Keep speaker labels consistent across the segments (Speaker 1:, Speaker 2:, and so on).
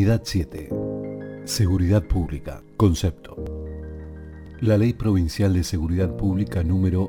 Speaker 1: Unidad 7. Seguridad Pública. Concepto. La Ley Provincial de Seguridad Pública número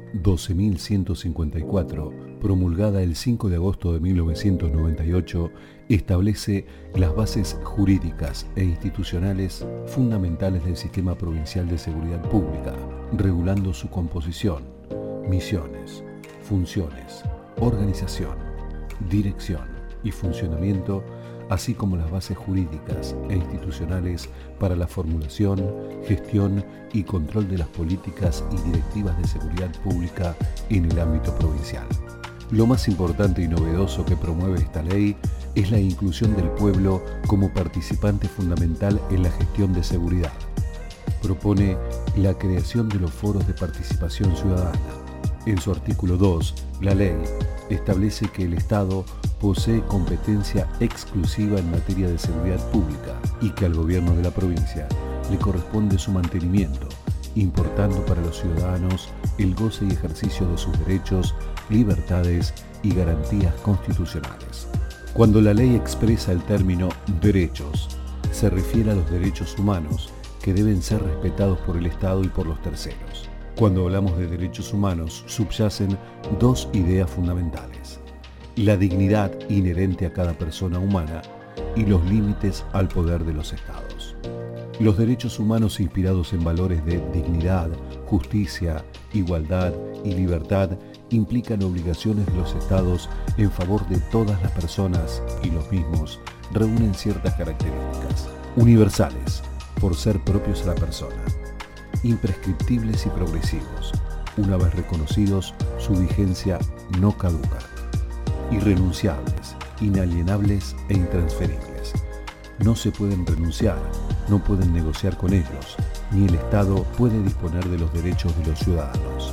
Speaker 1: 12.154, promulgada el 5 de agosto de 1998, establece las bases jurídicas e institucionales fundamentales del Sistema Provincial de Seguridad Pública, regulando su composición, misiones, funciones, organización, dirección y funcionamiento, así como las bases jurídicas e institucionales para la formulación, gestión y control de las políticas y directivas de seguridad pública en el ámbito provincial. Lo más importante y novedoso que promueve esta ley es la inclusión del pueblo como participante fundamental en la gestión de seguridad. Propone la creación de los foros de participación ciudadana. En su artículo 2, la ley establece que el Estado posee competencia exclusiva en materia de seguridad pública y que al gobierno de la provincia le corresponde su mantenimiento, importando para los ciudadanos el goce y ejercicio de sus derechos, libertades y garantías constitucionales. Cuando la ley expresa el término derechos, se refiere a los derechos humanos que deben ser respetados por el Estado y por los terceros. Cuando hablamos de derechos humanos, subyacen dos ideas fundamentales: la dignidad inherente a cada persona humana y los límites al poder de los estados. Los derechos humanos inspirados en valores de dignidad, justicia, igualdad y libertad implican obligaciones de los estados en favor de todas las personas y los mismos reúnen ciertas características universales por ser propios a la persona, imprescriptibles y progresivos, una vez reconocidos, su vigencia no caduca, irrenunciables, inalienables e intransferibles. No se pueden renunciar, no pueden negociar con ellos, ni el Estado puede disponer de los derechos de los ciudadanos.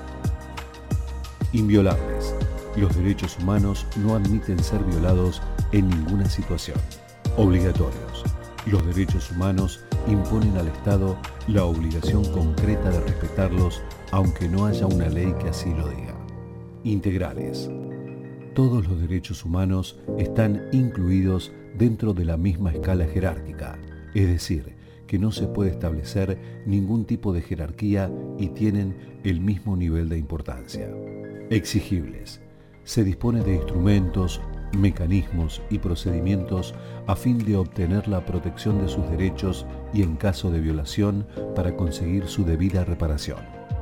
Speaker 1: Inviolables. Los derechos humanos no admiten ser violados en ninguna situación. Obligatorios. Los derechos humanos imponen al Estado la obligación concreta de respetarlos, aunque no haya una ley que así lo diga. Integrales. Todos los derechos humanos están incluidos dentro de la misma escala jerárquica, es decir, que no se puede establecer ningún tipo de jerarquía y tienen el mismo nivel de importancia. Exigibles. Se dispone de instrumentos, mecanismos y procedimientos a fin de obtener la protección de sus derechos y, en caso de violación, para conseguir su debida reparación.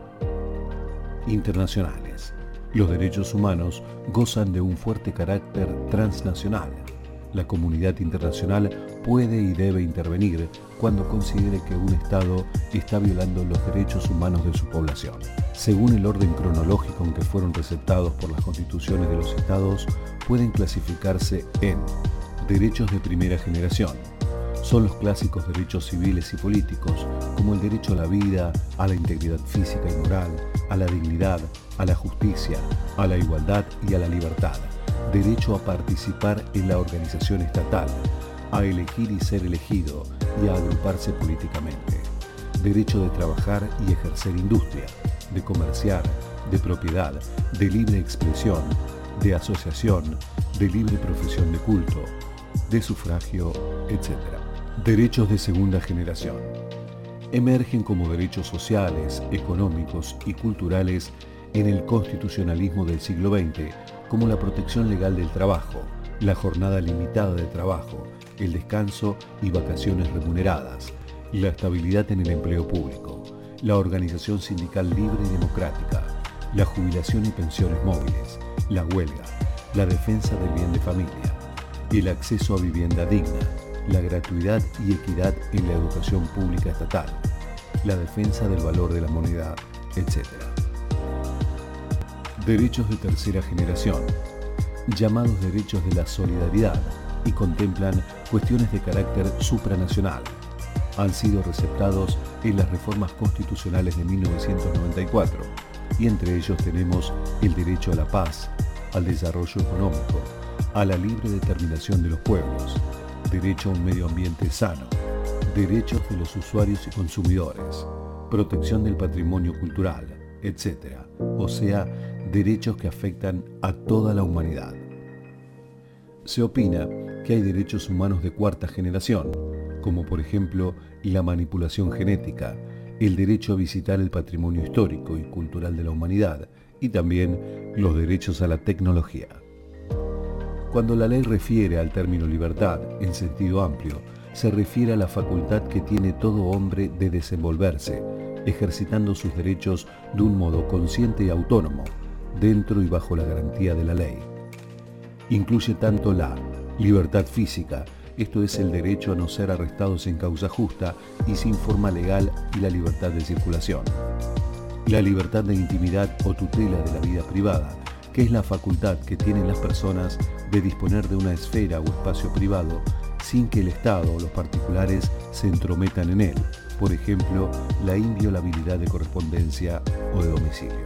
Speaker 1: Internacionales. Los derechos humanos gozan de un fuerte carácter transnacional. La comunidad internacional puede y debe intervenir cuando considere que un Estado está violando los derechos humanos de su población. Según el orden cronológico en que fueron receptados por las constituciones de los Estados, pueden clasificarse en derechos de primera generación. Son los clásicos derechos civiles y políticos, como el derecho a la vida, a la integridad física y moral, a la dignidad, a la justicia, a la igualdad y a la libertad. Derecho a participar en la organización estatal, a elegir y ser elegido y a agruparse políticamente. Derecho de trabajar y ejercer industria, de comerciar, de propiedad, de libre expresión, de asociación, de libre profesión de culto, de sufragio, etc. Derechos de segunda generación. Emergen como derechos sociales, económicos y culturales en el constitucionalismo del siglo XX, como la protección legal del trabajo, la jornada limitada de trabajo, el descanso y vacaciones remuneradas, la estabilidad en el empleo público, la organización sindical libre y democrática, la jubilación y pensiones móviles, la huelga, la defensa del bien de familia, el acceso a vivienda digna, la gratuidad y equidad en la educación pública estatal, la defensa del valor de la moneda, etc. Derechos de tercera generación, llamados derechos de la solidaridad, y contemplan cuestiones de carácter supranacional. Han sido receptados en las reformas constitucionales de 1994, y entre ellos tenemos el derecho a la paz, al desarrollo económico, a la libre determinación de los pueblos, derecho a un medio ambiente sano, derechos de los usuarios y consumidores, protección del patrimonio cultural, etc. O sea, derechos que afectan a toda la humanidad. Se opina que hay derechos humanos de cuarta generación, como por ejemplo la manipulación genética, el derecho a visitar el patrimonio histórico y cultural de la humanidad y también los derechos a la tecnología. Cuando la ley refiere al término libertad en sentido amplio, se refiere a la facultad que tiene todo hombre de desenvolverse, ejercitando sus derechos de un modo consciente y autónomo, dentro y bajo la garantía de la ley. Incluye tanto la libertad física, esto es el derecho a no ser arrestados en causa justa y sin forma legal, y la libertad de circulación. La libertad de intimidad o tutela de la vida privada, que es la facultad que tienen las personas de disponer de una esfera o espacio privado sin que el Estado o los particulares se entrometan en él, por ejemplo, la inviolabilidad de correspondencia o de domicilio.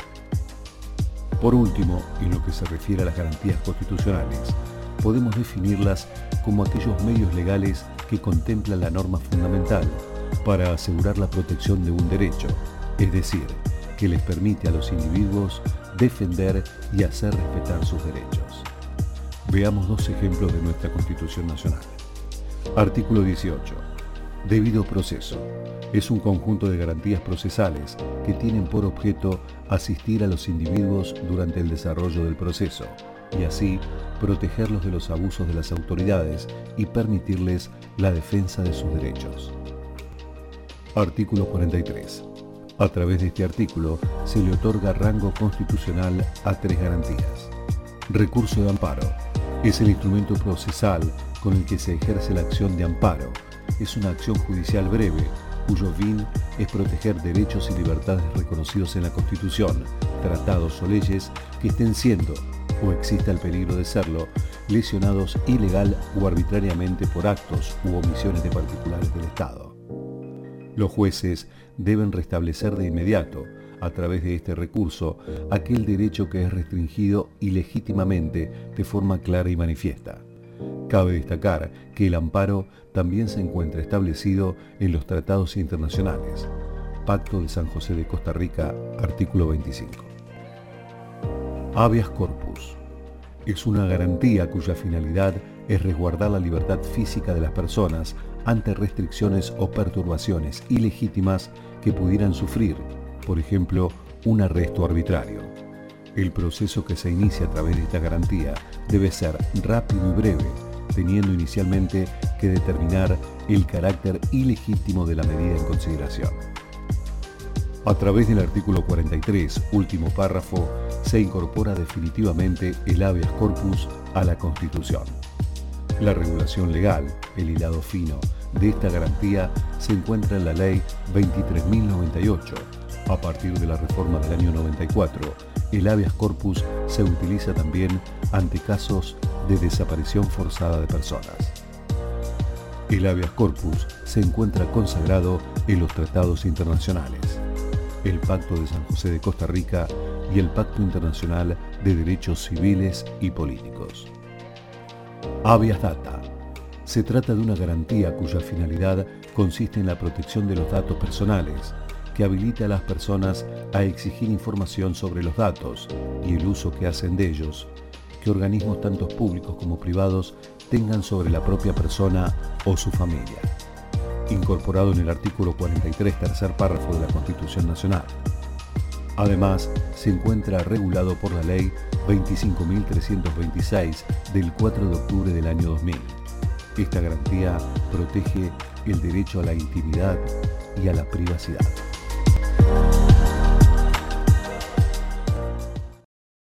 Speaker 1: Por último, en lo que se refiere a las garantías constitucionales, podemos definirlas como aquellos medios legales que contempla la norma fundamental para asegurar la protección de un derecho, es decir, que les permite a los individuos defender y hacer respetar sus derechos. Veamos dos ejemplos de nuestra Constitución Nacional. Artículo 18. Debido proceso. Es un conjunto de garantías procesales que tienen por objeto asistir a los individuos durante el desarrollo del proceso y así protegerlos de los abusos de las autoridades y permitirles la defensa de sus derechos. Artículo 43. A través de este artículo se le otorga rango constitucional a tres garantías. Recurso de amparo. Es el instrumento procesal con el que se ejerce la acción de amparo. Es una acción judicial breve, cuyo fin es proteger derechos y libertades reconocidos en la Constitución, tratados o leyes que estén siendo, o exista el peligro de serlo, lesionados ilegal o arbitrariamente por actos u omisiones de particulares del Estado. Los jueces deben restablecer de inmediato, a través de este recurso, aquel derecho que es restringido ilegítimamente de forma clara y manifiesta. Cabe destacar que el amparo también se encuentra establecido en los tratados internacionales. Pacto de San José de Costa Rica, artículo 25. Habeas corpus. Es una garantía cuya finalidad es resguardar la libertad física de las personas ante restricciones o perturbaciones ilegítimas que pudieran sufrir, por ejemplo, un arresto arbitrario. El proceso que se inicia a través de esta garantía debe ser rápido y breve, teniendo inicialmente que determinar el carácter ilegítimo de la medida en consideración. A través del artículo 43, último párrafo, se incorpora definitivamente el habeas corpus a la Constitución. La regulación legal, el hilado fino, de esta garantía se encuentra en la Ley 23.098. A partir de la reforma del año 94, el habeas corpus se utiliza también ante casos de desaparición forzada de personas. El habeas corpus se encuentra consagrado en los tratados internacionales, el Pacto de San José de Costa Rica y el Pacto Internacional de Derechos Civiles y Políticos. Habeas data. Se trata de una garantía cuya finalidad consiste en la protección de los datos personales, que habilita a las personas a exigir información sobre los datos y el uso que hacen de ellos, que organismos tanto públicos como privados tengan sobre la propia persona o su familia. Incorporado en el artículo 43, tercer párrafo de la Constitución Nacional. Además, se encuentra regulado por la Ley 25.326 del 4 de octubre del año 2000. Esta garantía protege el derecho a la intimidad y a la privacidad.